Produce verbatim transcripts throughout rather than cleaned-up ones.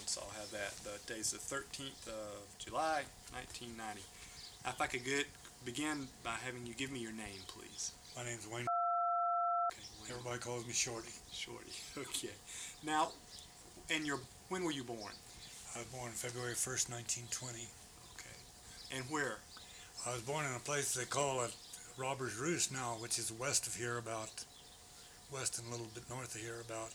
one, so I'll have that. The day's the thirteenth of July, nineteen ninety. If I could get, begin by having you give me your name, please. My name's Wayne. Okay, Wayne. Everybody calls me Shorty. Shorty. Okay. Now, and your when were you born? I was born February first, nineteen twenty. Okay. And where? I was born in a place they call it Robbers Roost now, which is west of here, about west and a little bit north of here, about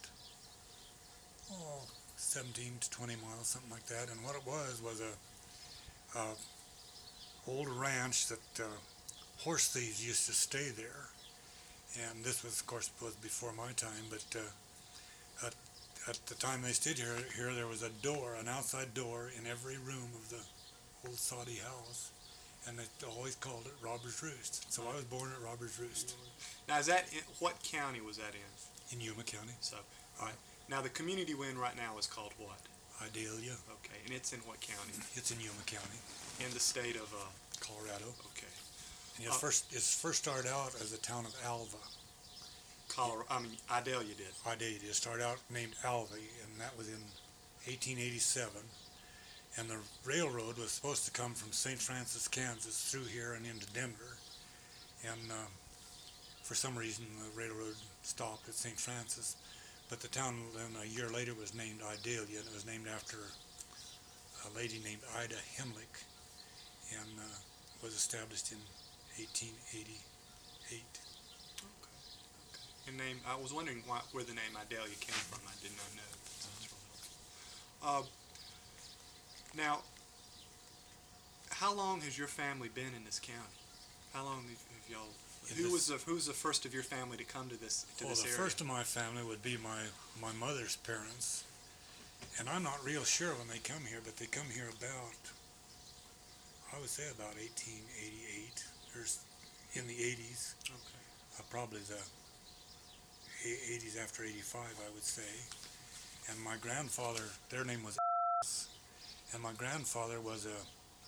oh, seventeen to twenty miles, something like that. And what it was was a, a old ranch that uh, horse thieves used to stay there. And this was, of course, was before my time, but uh, at, at the time they stayed here, here there was a door, an outside door in every room of the old soddy house. And they always called it Robbers Roost. So I was born at Robbers Roost. Now, is that in, what county was that in? In Yuma County. So, all right. Now, the community we're in right now is called what? Idalia. Okay, and it's in what county? It's in Yuma County. In the state of uh, Colorado. Okay. And it's Uh, first it's first started out as the town of Alva. Colorado. I mean, Idalia did. Idalia started out named Alva, and that was in eighteen eighty-seven. And the railroad was supposed to come from Saint Francis, Kansas, through here and into Denver. And uh, for some reason, the railroad stopped at Saint Francis. But the town then a year later was named Idalia, and it was named after a lady named Ida Hemlick, and uh, was established in eighteen eighty-eight. Okay. Okay. And name, I was wondering why, where the name Idalia came from. I did not know. That's real helpful. Uh, now, how long has your family been in this county? How long have, have y'all? In Who this- was the Who's the first of your family to come to this to Well, this the area? first of my family would be my, my mother's parents. And I'm not real sure when they come here, but they come here about, I would say about eighteen eighty-eight. There's in the eighties, Okay. uh, probably the e- eighties after eighty-five, I would say. And my grandfather, their name was and my grandfather was a,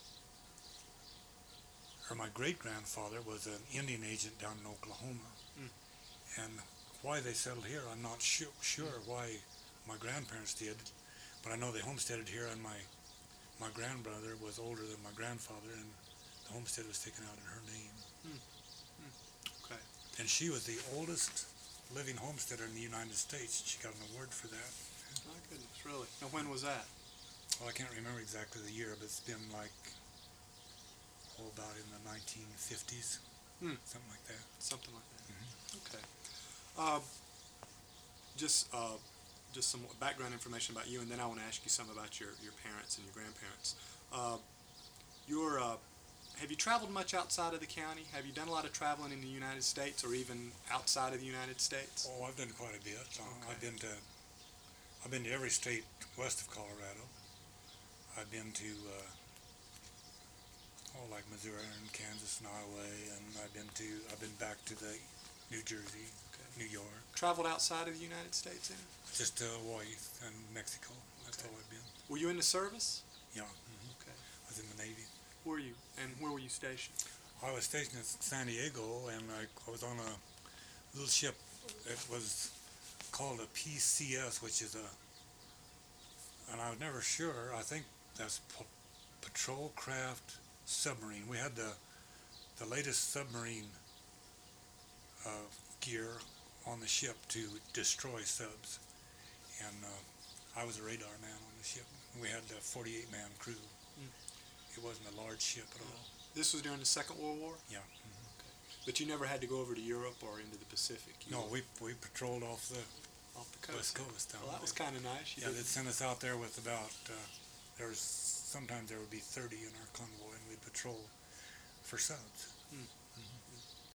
or my great-grandfather was an Indian agent down in Oklahoma. Mm. And why they settled here, I'm not su- sure why my grandparents did, but I know they homesteaded here, and my my grandbrother was older than my grandfather, and the homestead was taken out in her name. Mm. Mm. Okay. And she was the oldest living homesteader in the United States. She got an award for that. My goodness, really? Now, when was that? Well, I can't remember exactly the year, but it's been like, oh, about in the nineteen fifties, Hmm. something like that. Something like that. Mhm. Okay. Uh, just uh, just some background information about you, and then I want to ask you some about your, your parents and your grandparents. Uh, your uh, have you traveled much outside of the county? Have you done a lot of traveling in the United States, or even outside of the United States? Oh, I've done quite a bit. Uh, Okay. I've been to, I've been to every state west of Colorado. I've been to, uh, oh, like Missouri and Kansas and Iowa, and I've been to, I've been back to the New Jersey, Okay. New York, Traveled outside of the United States, then? just to Hawaii and Mexico. That's Okay. all I've been. Were you in the service? Yeah, mhm. Okay. I was in the Navy. Were you? And where were you stationed? I was stationed at San Diego, and I, I was on a little ship. It was called a P C S, which is a, and I was never sure. I think that's p- Patrol Craft Submarine. We had the the latest submarine uh, gear on the ship to destroy subs, and uh, I was a radar man on the ship. We had a forty-eight man crew. Mm. It wasn't a large ship at all. This was during the Second World War? Yeah. Mhm. But you never had to go over to Europe or into the Pacific? You No, were we we patrolled off the off the coast. West Coast down Well, that was there. kind of nice. You Yeah, didn't- they'd send us out there with about, uh, there was, sometimes there would be thirty in our convoy, and we'd patrol for subs. Hmm.